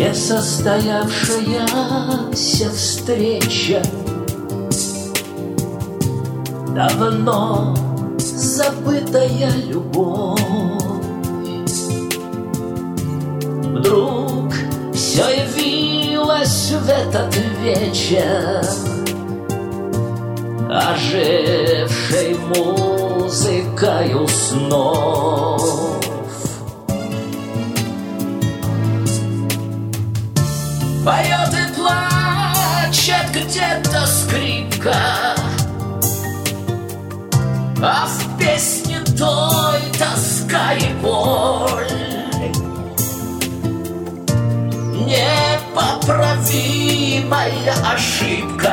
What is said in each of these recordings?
Несостоявшаяся встреча, давно забытая любовь. Вдруг все явилось в этот вечер, ожившей музыкою снов. Поет и плачет где-то скрипка, а в песне той тоска и боль. Непоправимая ошибка,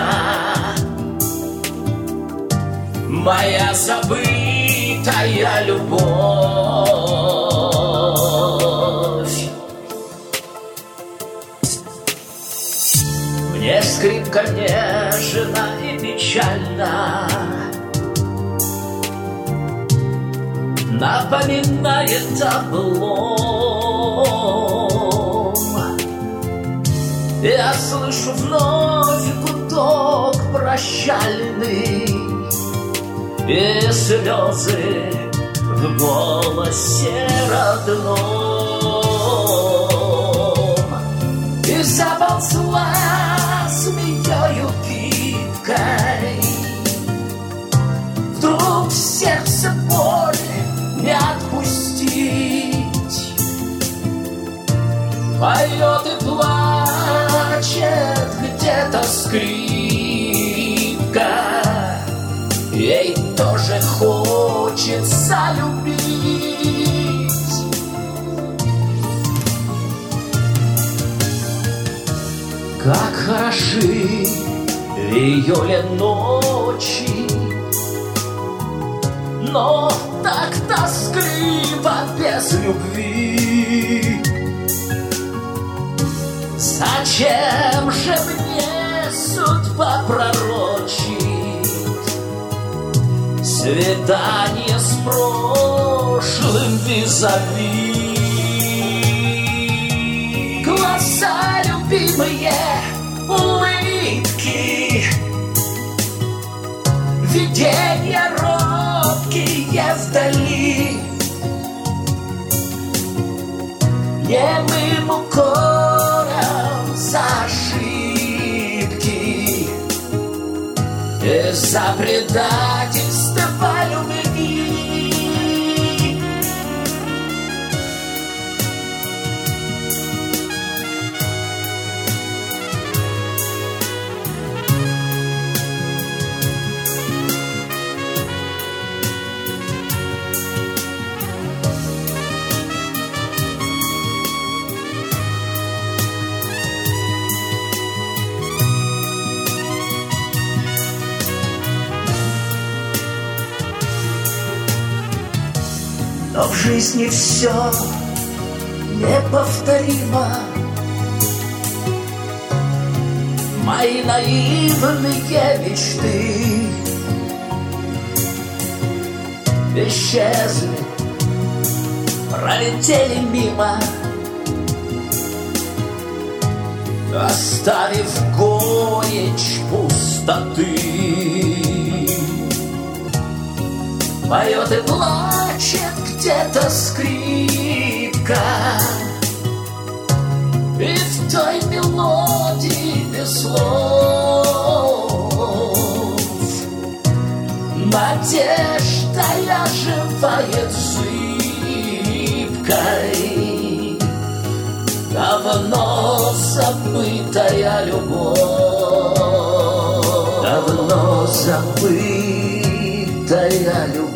моя забытая любовь. Мне скрипка нежна и печальна, напоминает облом. Я слышу вновь гудок прощальный и слезы в голосе родном. И заползла змеёю гибкой, вдруг в сердце боль не отпустить. Поет и плачет где-то скрипка, ей тоже хочется любить. Как хороши в июле ночи, но так тоскливо без любви. Зачем же мне судьба пророчит свидание с прошлым визави? Глаза любимые, улыбки, видения робкие вдали, немым укором за ошибки и за предательство любви. Но в жизни все неповторимо. Мои наивные мечты исчезли, пролетели мимо, оставив горечь пустоты. Поет и плачет где-то скрипка, и в той мелодии без слов надежда оживает зыбкой, давно забытая любовь, давно забытая любовь.